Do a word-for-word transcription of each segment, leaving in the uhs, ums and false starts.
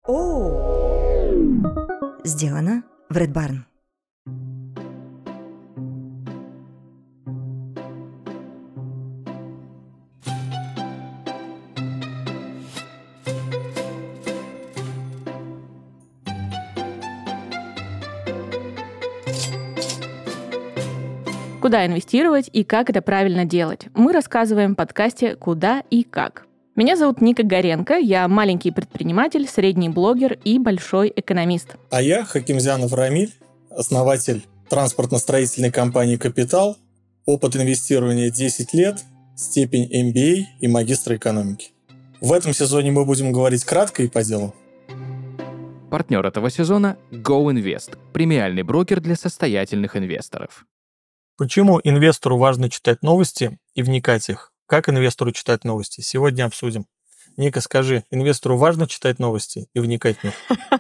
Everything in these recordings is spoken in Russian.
О! Сделано в Red Barn. Куда инвестировать и как это правильно делать? Мы рассказываем в подкасте «Куда и как». Меня зовут Ника Горенко, я маленький предприниматель, средний блогер и большой экономист. А я Хакимзянов Рамиль, основатель транспортно-строительной компании «Капитал», опыт инвестирования десять лет, степень эм би эй и магистра экономики. В этом сезоне мы будем говорить кратко и по делу. Партнер этого сезона – GoInvest, премиальный брокер для состоятельных инвесторов. Почему инвестору важно читать новости и вникать в их? Как инвестору читать новости? Сегодня обсудим. Ника, скажи, инвестору важно читать новости и вникать в них?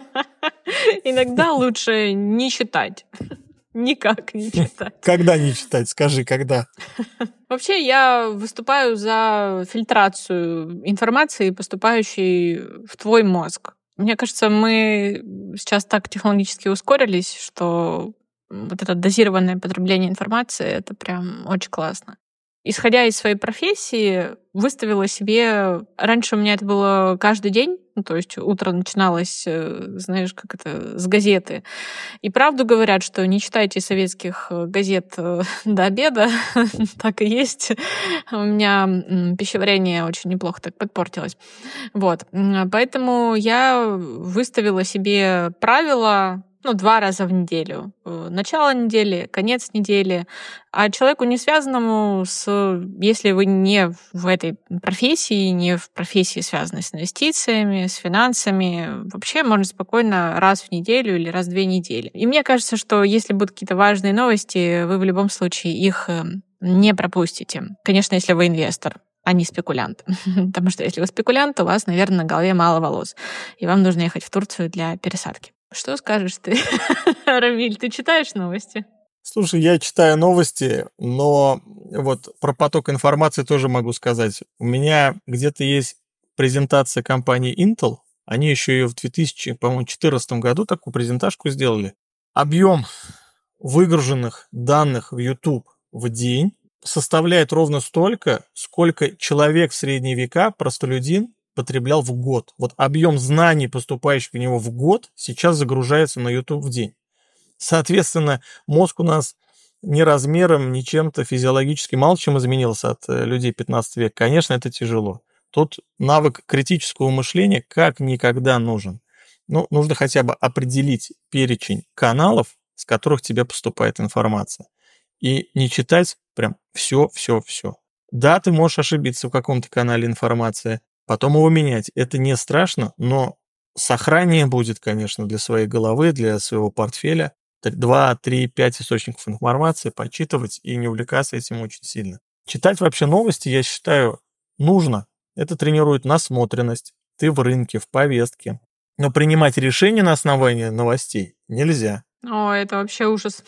Иногда лучше не читать. Никак не читать. Когда не читать? Скажи, когда? Вообще, я выступаю за фильтрацию информации, поступающей в твой мозг. Мне кажется, мы сейчас так технологически ускорились, что вот это дозированное потребление информации — это прям очень классно. Исходя из своей профессии, выставила себе... Раньше у меня это было каждый день, ну, то есть утро начиналось, знаешь, как это, с газеты. И правду говорят, что не читайте советских газет до обеда. Так и есть. У меня пищеварение очень неплохо так подпортилось. Вот. Поэтому я выставила себе правила, ну, два раза в неделю. Начало недели, конец недели. А человеку, не связанному с... Если вы не в этой профессии, не в профессии, связанной с инвестициями, с финансами, вообще можно спокойно раз в неделю или раз в две недели. И мне кажется, что если будут какие-то важные новости, вы в любом случае их не пропустите. Конечно, если вы инвестор, а не спекулянт. Потому что если вы спекулянт, то у вас, наверное, на голове мало волос. И вам нужно ехать в Турцию для пересадки. Что скажешь ты, Рамиль? Ты читаешь новости? Слушай, я читаю новости, но вот про поток информации тоже могу сказать. У меня где-то есть презентация компании Intel. Они еще ее в две тысячи четырнадцатом году такую презентажку сделали. Объем выгруженных данных в YouTube в день составляет ровно столько, сколько человек в средние века, простолюдин, потреблял в год. Вот объем знаний, поступающих в него в год, сейчас загружается на YouTube в день. Соответственно, мозг у нас ни размером, ни чем-то физиологически мало чем изменился от людей пятнадцатого века. Конечно, это тяжело. Тут навык критического мышления как никогда нужен. Ну, нужно хотя бы определить перечень каналов, с которых тебе поступает информация. И не читать прям все, все, все. Да, ты можешь ошибиться в каком-то канале информации, потом его менять. Это не страшно, но сохранение будет, конечно, для своей головы, для своего портфеля. два, три, пять источников информации, почитывать и не увлекаться этим очень сильно. Читать вообще новости, я считаю, нужно. Это тренирует насмотренность. Ты в рынке, в повестке. Но принимать решения на основании новостей нельзя. О, это вообще ужас.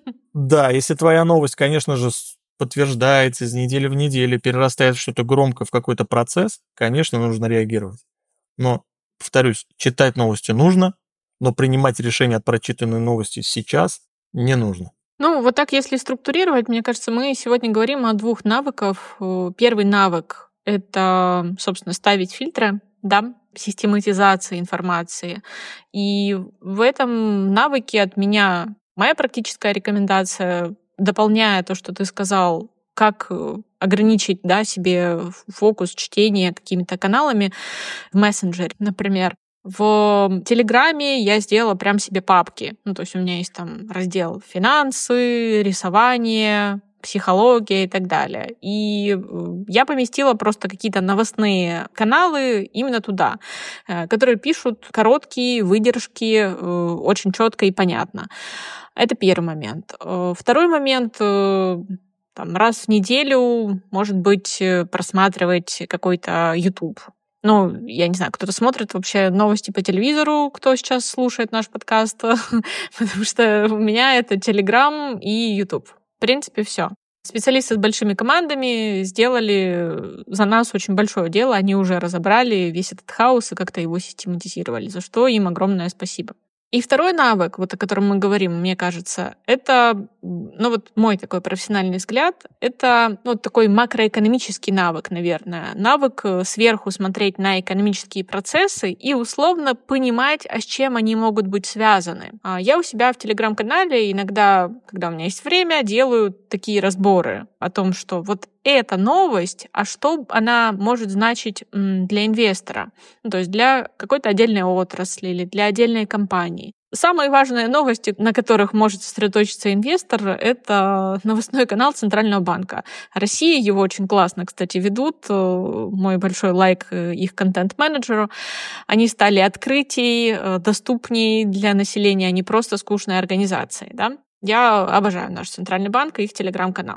Да, если твоя новость, конечно же, подтверждается из недели в неделю, перерастает в что-то громкое, в какой-то процесс, конечно, нужно реагировать. Но, повторюсь, читать новости нужно, но принимать решение от прочитанной новости сейчас не нужно. Ну, вот так, если структурировать, мне кажется, мы сегодня говорим о двух навыках. Первый навык — это, собственно, ставить фильтры, да, систематизация информации. И в этом навыке от меня моя практическая рекомендация, дополняя то, что ты сказал, как ограничить, да, себе фокус чтения какими-то каналами в мессенджере, например. В Телеграме я сделала прям себе папки. Ну, то есть у меня есть там раздел «Финансы», «Рисование», «Психология» и так далее. И я поместила просто какие-то новостные каналы именно туда, которые пишут короткие выдержки, очень четко и понятно. Это первый момент. Второй момент — там, раз в неделю, может быть, просматривать какой-то YouTube. Ну, я не знаю, кто-то смотрит вообще новости по телевизору, кто сейчас слушает наш подкаст, потому что у меня это Telegram и YouTube. В принципе, все. Специалисты с большими командами сделали за нас очень большое дело. Они уже разобрали весь этот хаос и как-то его систематизировали, за что им огромное спасибо. И второй навык, вот о котором мы говорим, мне кажется, это, ну вот мой такой профессиональный взгляд, это ну, такой макроэкономический навык, наверное. Навык сверху смотреть на экономические процессы и условно понимать, а с чем они могут быть связаны. Я у себя в Телеграм-канале иногда, когда у меня есть время, делаю такие разборы о том, что вот эта новость, а что она может значить для инвестора, ну, то есть для какой-то отдельной отрасли или для отдельной компании. Самые важные новости, на которых может сосредоточиться инвестор, это новостной канал Центрального банка. Россия его очень классно, кстати, ведут. Мой большой лайк их контент-менеджеру. Они стали открытий, доступней для населения, а не просто скучной организацией. Да? Я обожаю наш Центральный банк и их телеграм-канал.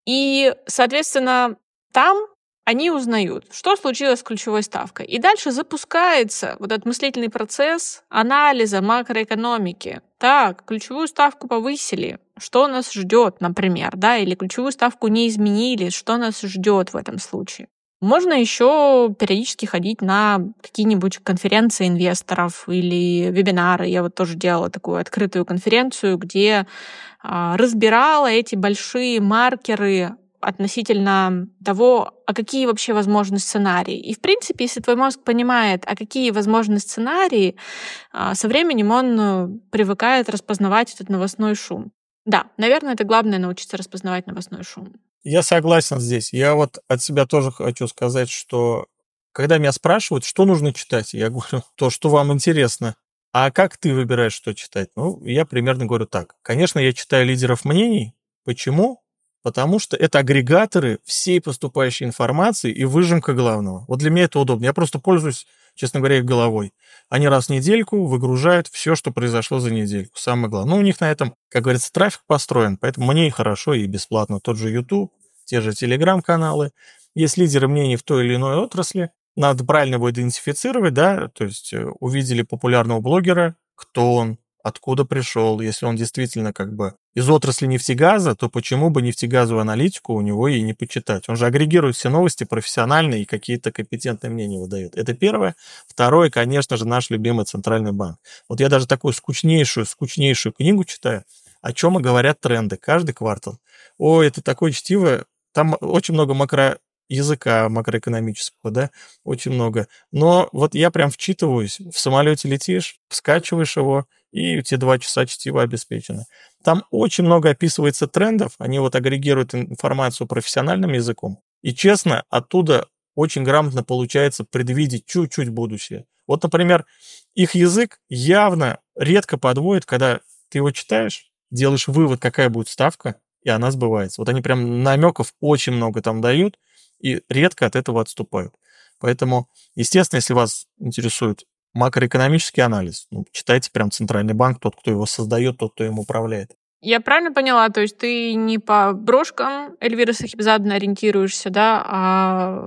И, соответственно, там они узнают, что случилось с ключевой ставкой. И дальше запускается вот этот мыслительный процесс анализа макроэкономики. Так, ключевую ставку повысили, что нас ждет, например, да, или ключевую ставку не изменили, что нас ждет в этом случае. Можно еще периодически ходить на какие-нибудь конференции инвесторов или вебинары. Я вот тоже делала такую открытую конференцию, где а, разбирала эти большие маркеры относительно того, а какие вообще возможны сценарии. И, в принципе, если твой мозг понимает, а какие возможны сценарии, а, со временем он привыкает распознавать этот новостной шум. Да, наверное, это главное — научиться распознавать новостной шум. Я согласен здесь. Я вот от себя тоже хочу сказать, что когда меня спрашивают, что нужно читать, я говорю, то, что вам интересно. А как ты выбираешь, что читать? Ну, я примерно говорю так. Конечно, я читаю лидеров мнений. Почему? Потому что это агрегаторы всей поступающей информации и выжимка главного. Вот для меня это удобно. Я просто пользуюсь, честно говоря, их головой. Они раз в недельку выгружают все, что произошло за недельку. Самое главное. Ну, у них на этом, как говорится, трафик построен, поэтому мне и хорошо, и бесплатно. Тот же YouTube, те же Telegram-каналы. Есть лидеры мнений в той или иной отрасли. Надо правильно его идентифицировать, да, то есть увидели популярного блогера, кто он, откуда пришел. Если он действительно как бы из отрасли нефтегаза, то почему бы нефтегазовую аналитику у него и не почитать? Он же агрегирует все новости профессионально и какие-то компетентные мнения выдает. Это первое. Второе, конечно же, наш любимый Центральный банк. Вот я даже такую скучнейшую, скучнейшую книгу читаю, о чем и говорят тренды каждый квартал. О, это такое чтиво. Там очень много макро... языка макроэкономического, да, очень много. Но вот я прям вчитываюсь, в самолете летишь, скачиваешь его, и у тебя два часа чтива обеспечено. Там очень много описывается трендов, они вот агрегируют информацию профессиональным языком. И честно, оттуда очень грамотно получается предвидеть чуть-чуть будущее. Вот, например, их язык явно редко подводит, когда ты его читаешь, делаешь вывод, какая будет ставка, и она сбывается. Вот они прям намеков очень много там дают, и редко от этого отступают. Поэтому, естественно, если вас интересует макроэкономический анализ, ну, читайте прям Центральный банк, тот, кто его создает, тот, кто им управляет. Я правильно поняла? То есть ты не по брошкам Эльвиры Сахибзадзе ориентируешься, да, а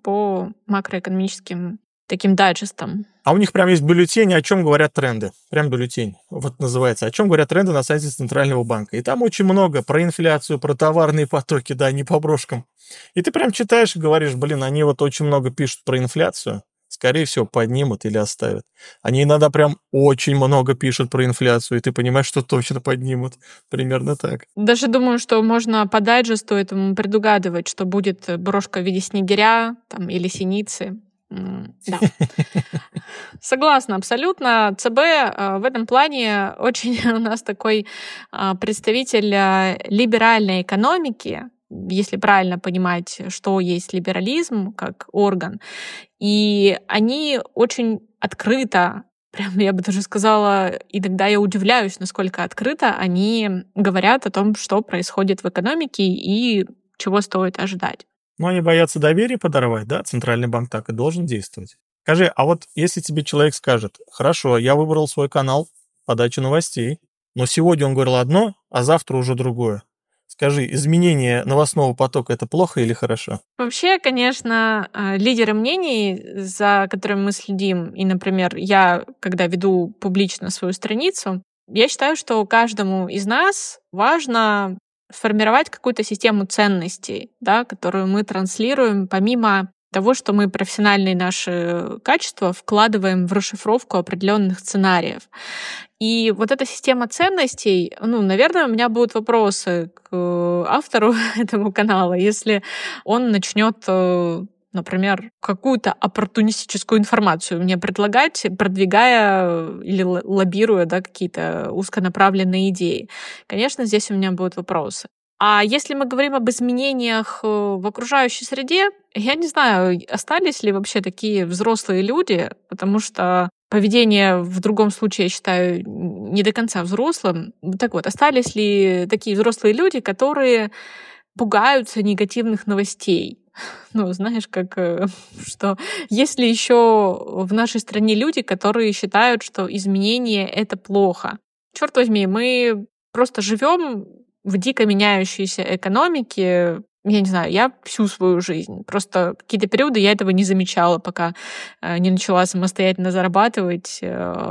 по макроэкономическим таким дайджестам? А у них прям есть бюллетень, о чем говорят тренды. Прям бюллетень. Вот называется. О чем говорят тренды на сайте Центрального банка. И там очень много про инфляцию, про товарные потоки, да, не по брошкам. И ты прям читаешь и говоришь, блин, они вот очень много пишут про инфляцию. Скорее всего, поднимут или оставят. Они иногда прям очень много пишут про инфляцию, и ты понимаешь, что точно поднимут. Примерно так. Даже думаю, что можно по дайджесту этому предугадывать, что будет брошка в виде снегиря там, или синицы. Да. Согласна, абсолютно. ЦБ в этом плане очень у нас такой представитель либеральной экономики, если правильно понимать, что есть либерализм как орган. И они очень открыто, прям я бы даже сказала, иногда я удивляюсь, насколько открыто они говорят о том, что происходит в экономике и чего стоит ожидать. Ну, они боятся доверия подорвать, да? Центральный банк так и должен действовать. Скажи, а вот если тебе человек скажет, хорошо, я выбрал свой канал подачи новостей, но сегодня он говорил одно, а завтра уже другое. Скажи, изменение новостного потока — это плохо или хорошо? Вообще, конечно, лидеры мнений, за которыми мы следим, и, например, я, когда веду публично свою страницу, я считаю, что каждому из нас важно сформировать какую-то систему ценностей, да, которую мы транслируем помимо того, что мы профессиональные наши качества вкладываем в расшифровку определенных сценариев. И вот эта система ценностей, ну, наверное, у меня будут вопросы к автору этого канала, если он начнет, например, какую-то оппортунистическую информацию мне предлагать, продвигая или лоббируя, да, какие-то узконаправленные идеи. Конечно, здесь у меня будут вопросы. А если мы говорим об изменениях в окружающей среде, я не знаю, остались ли вообще такие взрослые люди, потому что поведение в другом случае, я считаю, не до конца взрослым. Так вот, остались ли такие взрослые люди, которые пугаются негативных новостей? Ну, знаешь, как что есть ли еще в нашей стране люди, которые считают, что изменения — это плохо? Черт возьми, мы просто живем в дико меняющейся экономике, я не знаю, я всю свою жизнь. Просто какие-то периоды я этого не замечала, пока не начала самостоятельно зарабатывать.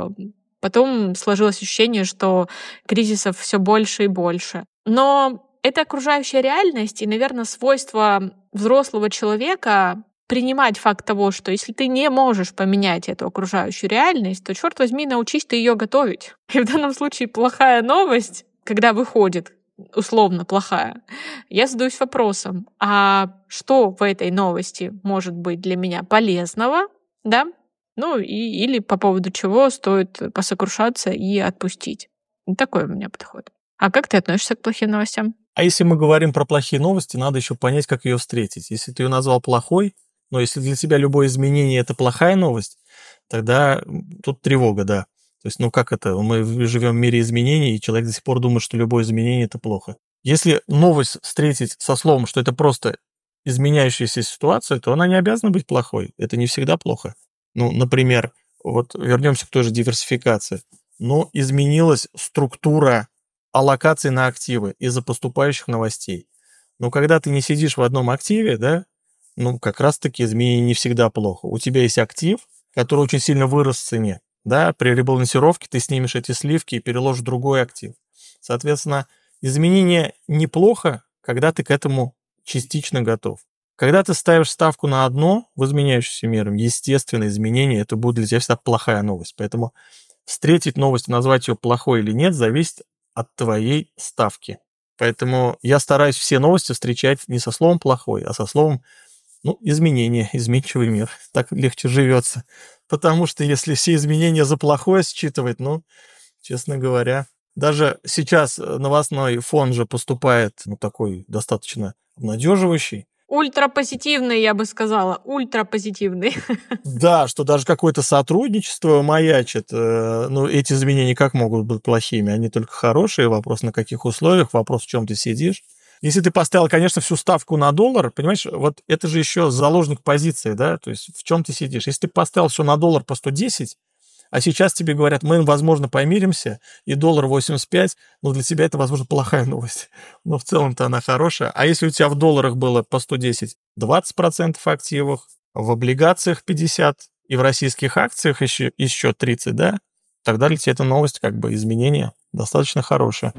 Потом сложилось ощущение, что кризисов все больше и больше. Но это окружающая реальность и, наверное, свойство взрослого человека принимать факт того, что если ты не можешь поменять эту окружающую реальность, то, черт возьми, научись ты ее готовить. И в данном случае плохая новость, когда выходит, условно плохая, я задаюсь вопросом, а что в этой новости может быть для меня полезного, да? Ну, и, или по поводу чего стоит посокрушаться и отпустить. Такой у меня подход. А как ты относишься к плохим новостям? А если мы говорим про плохие новости, надо еще понять, как ее встретить. Если ты ее назвал плохой, но если для тебя любое изменение — это плохая новость, тогда тут тревога, да. То есть, ну как это? Мы живем в мире изменений, и человек до сих пор думает, что любое изменение — это плохо. Если новость встретить со словом, что это просто изменяющаяся ситуация, то она не обязана быть плохой. Это не всегда плохо. Ну, например, вот вернемся к той же диверсификации. Но изменилась структура аллокации на активы из-за поступающих новостей. Но когда ты не сидишь в одном активе, да, ну как раз-таки изменение не всегда плохо. У тебя есть актив, который очень сильно вырос в цене. Да, при ребалансировке ты снимешь эти сливки и переложишь в другой актив. Соответственно, изменение неплохо, когда ты к этому частично готов. Когда ты ставишь ставку на одно в изменяющемся мире, естественно, изменение, это будет для тебя всегда плохая новость. Поэтому встретить новость, назвать ее плохой или нет, зависит от твоей ставки. Поэтому я стараюсь все новости встречать не со словом «плохой», а со словом, ну, изменение, изменчивый мир. Так легче живется. Потому что если все изменения за плохое считывать, ну, честно говоря, даже сейчас новостной фон же поступает, ну, такой достаточно обнадеживающий. Ультрапозитивный, я бы сказала, ультрапозитивный. Да, что даже какое-то сотрудничество маячит. Ну, эти изменения как могут быть плохими? Они только хорошие. Вопрос, на каких условиях, вопрос, в чем ты сидишь. Если ты поставил, конечно, всю ставку на доллар, понимаешь, вот это же еще заложник позиции, да, то есть в чем ты сидишь. Если ты поставил все на доллар по сто десять, а сейчас тебе говорят, мы, возможно, помиримся, и доллар восемьдесят пять, но для тебя это, возможно, плохая новость. Но в целом-то она хорошая. А если у тебя в долларах было по сто десять двадцать процентов активов, в облигациях пятьдесят процентов и в российских акциях еще, еще тридцать процентов, да, тогда для тебя эта новость, как бы, изменение достаточно хорошее.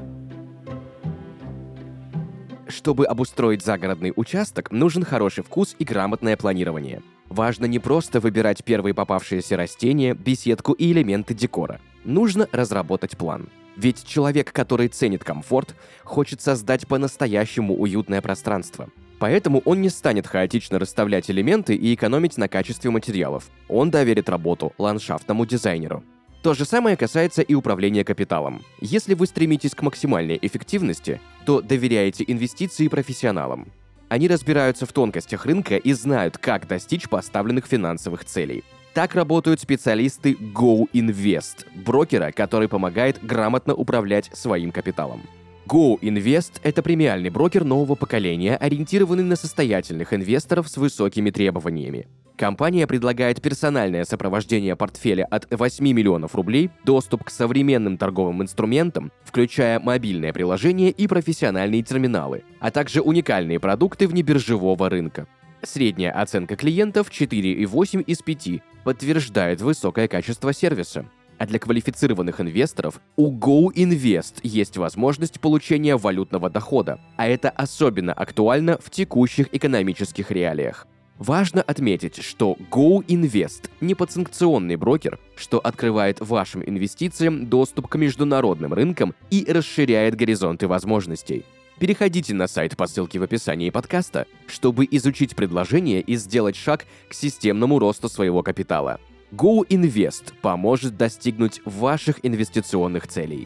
Чтобы обустроить загородный участок, нужен хороший вкус и грамотное планирование. Важно не просто выбирать первые попавшиеся растения, беседку и элементы декора. Нужно разработать план. Ведь человек, который ценит комфорт, хочет создать по-настоящему уютное пространство. Поэтому он не станет хаотично расставлять элементы и экономить на качестве материалов. Он доверит работу ландшафтному дизайнеру. То же самое касается и управления капиталом. Если вы стремитесь к максимальной эффективности, то доверяете инвестиции профессионалам. Они разбираются в тонкостях рынка и знают, как достичь поставленных финансовых целей. Так работают специалисты GoInvest, брокера, который помогает грамотно управлять своим капиталом. GoInvest — это премиальный брокер нового поколения, ориентированный на состоятельных инвесторов с высокими требованиями. Компания предлагает персональное сопровождение портфеля от восьми миллионов рублей, доступ к современным торговым инструментам, включая мобильное приложение и профессиональные терминалы, а также уникальные продукты внебиржевого рынка. Средняя оценка клиентов четыре и восемь из пяти подтверждает высокое качество сервиса. А для квалифицированных инвесторов у GoInvest есть возможность получения валютного дохода, а это особенно актуально в текущих экономических реалиях. Важно отметить, что GoInvest не подсанкционный брокер, что открывает вашим инвестициям доступ к международным рынкам и расширяет горизонты возможностей. Переходите на сайт по ссылке в описании подкаста, чтобы изучить предложение и сделать шаг к системному росту своего капитала. GoInvest поможет достигнуть ваших инвестиционных целей.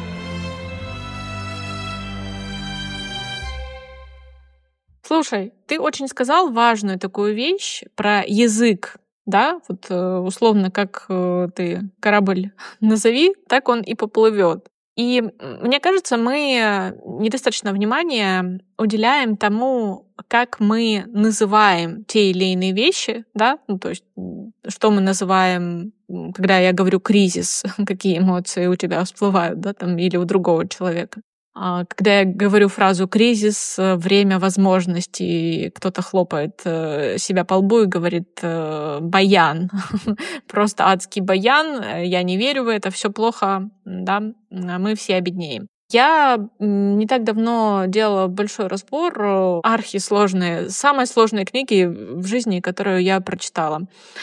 Слушай, ты очень сказал важную такую вещь про язык, да? Вот э, условно, как э, ты корабль назови, так он и поплывет. И мне кажется, мы недостаточно внимания уделяем тому, как мы называем те или иные вещи, да, ну, то есть что мы называем, когда я говорю кризис, какие эмоции у тебя всплывают, да, там, или у другого человека. Когда я говорю фразу «кризис», «время возможностей», кто-то хлопает себя по лбу и говорит «баян», просто адский баян, я не верю в это, все плохо, да, мы все обеднеем. Я не так давно делала большой разбор архисложные, самые сложные книги в жизни, которую я прочитала.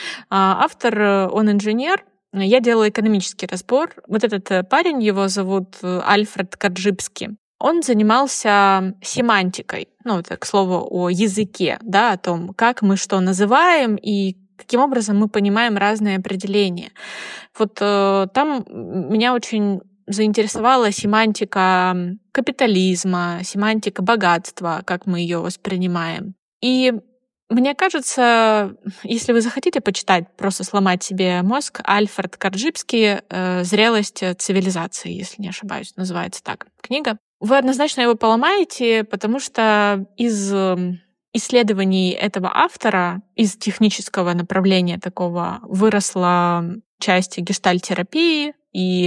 Автор, он инженер. Я делала экономический разбор. Вот этот парень, его зовут Альфред Каджибский. Он занимался семантикой, ну, это, к слову, о языке, да, о том, как мы что называем и каким образом мы понимаем разные определения. Вот э, там меня очень заинтересовала семантика капитализма, семантика богатства, как мы ее воспринимаем. И мне кажется, если вы захотите почитать, просто сломать себе мозг, Альфред Каджибский «Зрелость цивилизации», если не ошибаюсь, называется так книга. Вы однозначно его поломаете, потому что из исследований этого автора, из технического направления такого, выросла часть гештальт-терапии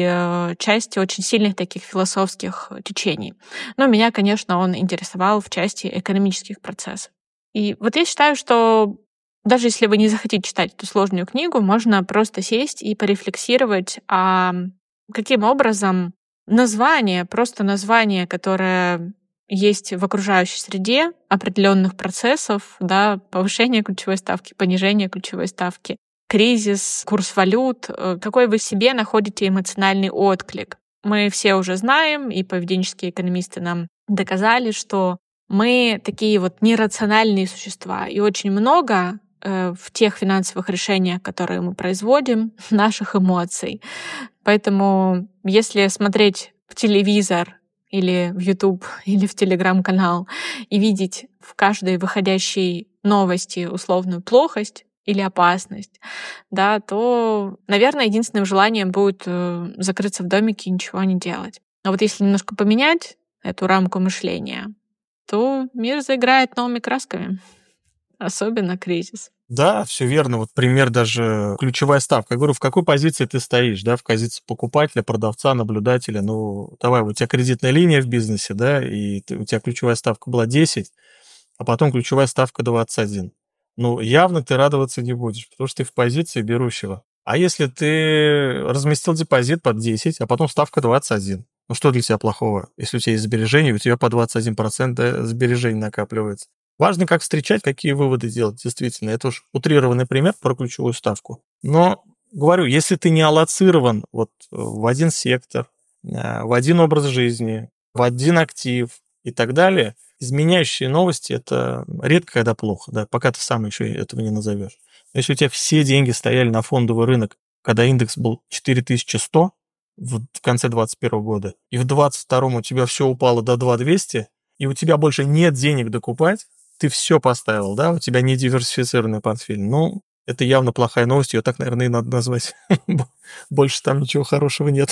и часть очень сильных таких философских течений. Но меня, конечно, он интересовал в части экономических процессов. И вот я считаю, что даже если вы не захотите читать эту сложную книгу, можно просто сесть и порефлексировать, а каким образом название, просто название, которое есть в окружающей среде определенных процессов, да, повышение ключевой ставки, понижение ключевой ставки, кризис, курс валют, какой вы себе находите эмоциональный отклик. Мы все уже знаем, и поведенческие экономисты нам доказали, что мы такие вот нерациональные существа, и очень много э, в тех финансовых решениях, которые мы производим, наших эмоций. Поэтому если смотреть в телевизор или в YouTube, или в Telegram-канал и видеть в каждой выходящей новости условную плохость или опасность, да, то, наверное, единственным желанием будет э, закрыться в домике и ничего не делать. А вот если немножко поменять эту рамку мышления, то мир заиграет новыми красками, особенно кризис. Да, все верно. Вот пример даже ключевая ставка. Я говорю, в какой позиции ты стоишь, да, в позиции покупателя, продавца, наблюдателя. Ну, давай, у тебя кредитная линия в бизнесе, да, и ты, у тебя ключевая ставка была десять, а потом ключевая ставка двадцать один. Ну, явно ты радоваться не будешь, потому что ты в позиции берущего. А если ты разместил депозит под десять, а потом ставка двадцать один, ну что для тебя плохого? Если у тебя есть сбережения, у тебя по двадцать один процент да, сбережений накапливается. Важно, как встречать, какие выводы делать, действительно. Это уж утрированный пример про ключевую ставку. Но, говорю, если ты не аллоцирован вот в один сектор, в один образ жизни, в один актив и так далее, изменяющие новости – это редко когда плохо, да, пока ты сам еще этого не назовешь. Если у тебя все деньги стояли на фондовый рынок, когда индекс был четыре тысячи сто в конце двадцать первого года, и в двадцать втором у тебя все упало до две тысячи двести, и у тебя больше нет денег докупать, ты все поставил, да, у тебя не диверсифицированный портфель. Ну, это явно плохая новость, ее так, наверное, и надо назвать. Больше там ничего хорошего нет.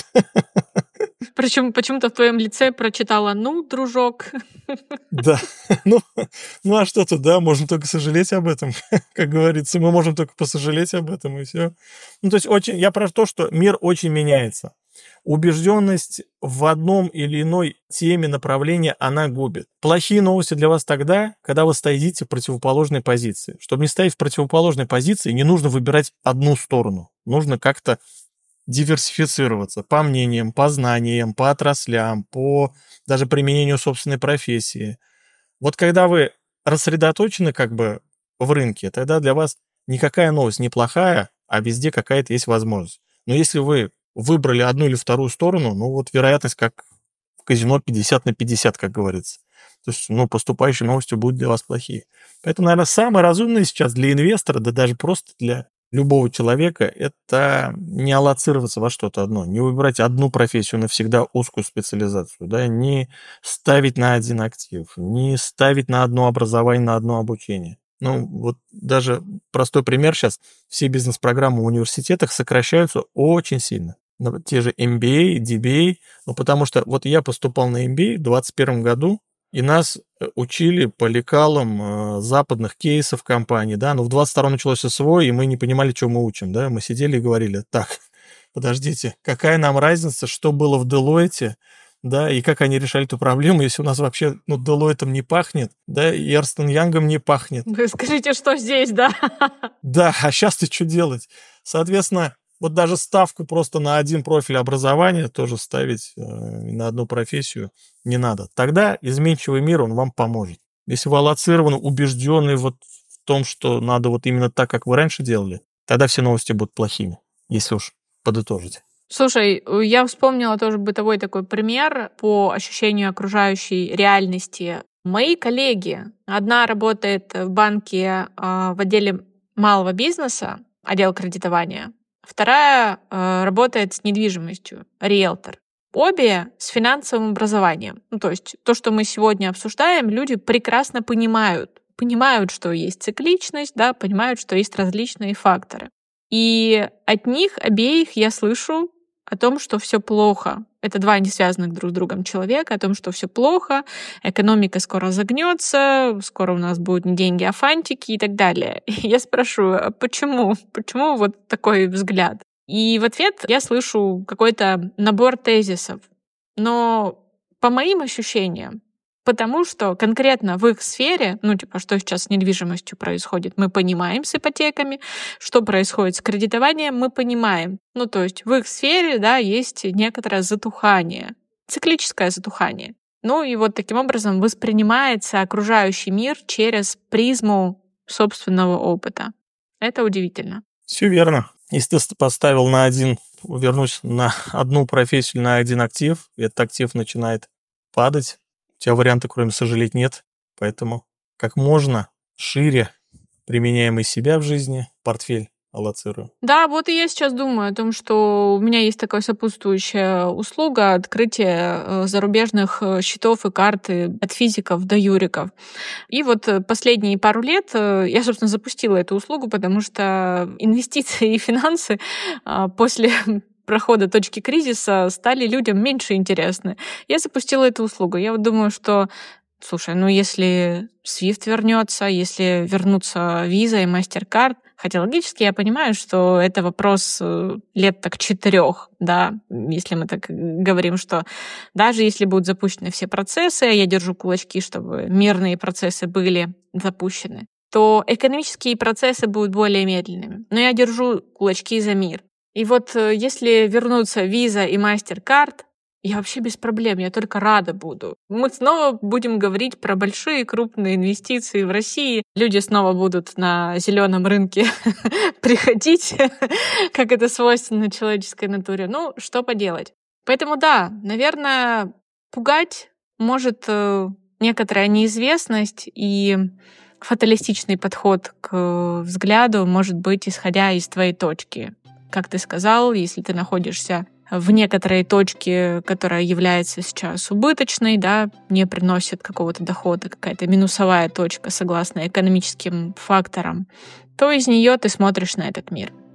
Причем почему-то в твоем лице прочитала «ну, дружок». Да, ну, ну а что тут, да, можем только сожалеть об этом, как говорится, мы можем только посожалеть об этом, и все. Ну, то есть очень, я про то, что мир очень меняется. Убежденность в одном или иной теме, направлении, она губит. Плохие новости для вас тогда, когда вы стоите в противоположной позиции. Чтобы не стоять в противоположной позиции, не нужно выбирать одну сторону. Нужно как-то диверсифицироваться по мнениям, по знаниям, по отраслям, по даже применению собственной профессии. Вот когда вы рассредоточены как бы в рынке, тогда для вас никакая новость не плохая, а везде какая-то есть возможность. Но если вы выбрали одну или вторую сторону, ну вот вероятность как в казино пятьдесят на пятьдесят, как говорится. То есть, ну, поступающие новости будут для вас плохие. Поэтому, наверное, самое разумное сейчас для инвестора, да даже просто для любого человека, это не аллоцироваться во что-то одно, не выбирать одну профессию навсегда, узкую специализацию, да, не ставить на один актив, не ставить на одно образование, на одно обучение. Ну, вот даже простой пример сейчас. Все бизнес-программы в университетах сокращаются очень сильно. Те же эм би эй, ди би эй, ну, потому что вот я поступал на эм би эй в двадцать первом году, и нас учили по лекалам э, западных кейсов компаний, да, но в двадцать втором началось СВО, и мы не понимали, что мы учим, да, мы сидели и говорили, так, подождите, какая нам разница, что было в Делойте, да, и как они решали эту проблему, если у нас вообще, ну, Делойтом не пахнет, да, и Эрстон Янгом не пахнет. Вы скажите, что здесь, да? Да, а сейчас-то что делать? Соответственно, вот даже ставку просто на один профиль образования тоже ставить э, на одну профессию не надо. Тогда изменчивый мир, он вам поможет. Если вы аллоцированы, убежденный вот в том, что надо вот именно так, как вы раньше делали, тогда все новости будут плохими, если уж подытожить. Слушай, я вспомнила тоже бытовой такой пример по ощущению окружающей реальности. Мои коллеги, одна работает в банке э, в отделе малого бизнеса, отдел кредитования, вторая э, работает с недвижимостью, риэлтор. Обе с финансовым образованием. Ну, то есть то, что мы сегодня обсуждаем, люди прекрасно понимают. Понимают, что есть цикличность, да, понимают, что есть различные факторы. И от них обеих я слышу о том, что все плохо. Это два несвязанных друг с другом человека, о том, что все плохо, экономика скоро загнется, скоро у нас будут не деньги, а фантики и так далее. И я спрашиваю, а почему? Почему вот такой взгляд? И в ответ я слышу какой-то набор тезисов. Но по моим ощущениям, потому что конкретно в их сфере, ну, типа, что сейчас с недвижимостью происходит, мы понимаем с ипотеками, что происходит с кредитованием, мы понимаем. Ну, то есть в их сфере, да, есть некоторое затухание, циклическое затухание. Ну, и вот таким образом воспринимается окружающий мир через призму собственного опыта. Это удивительно. Все верно. Если ты поставил на один, вернусь на одну профессию, на один актив, и этот актив начинает падать, у тебя варианта, кроме сожалеть, нет. Поэтому как можно шире применяем и себя в жизни, портфель аллоцируем. Да, вот и я сейчас думаю о том, что у меня есть такая сопутствующая услуга открытия зарубежных счетов и карт от физиков до юриков. И вот последние пару лет я, собственно, запустила эту услугу, потому что инвестиции и финансы после прохода точки кризиса стали людям меньше интересны. Я запустила эту услугу. Я вот думаю, что, слушай, ну если свифт вернется, если вернутся Visa и MasterCard, хотя логически я понимаю, что это вопрос лет так четырех, да, если мы так говорим, что даже если будут запущены все процессы, я держу кулачки, чтобы мирные процессы были запущены, то экономические процессы будут более медленными. Но я держу кулачки за мир. И вот если вернутся Visa и MasterCard, я вообще без проблем, я только рада буду. Мы снова будем говорить про большие крупные инвестиции в России. Люди снова будут на зеленом рынке приходить, как это свойственно человеческой натуре. Ну, что поделать. Поэтому да, наверное, пугать может некоторая неизвестность и фаталистичный подход к взгляду может быть, исходя из твоей точки. Как ты сказал, если ты находишься в некоторой точке, которая является сейчас убыточной, да, не приносит какого-то дохода, какая-то минусовая точка согласно экономическим факторам, то из нее ты смотришь на этот мир.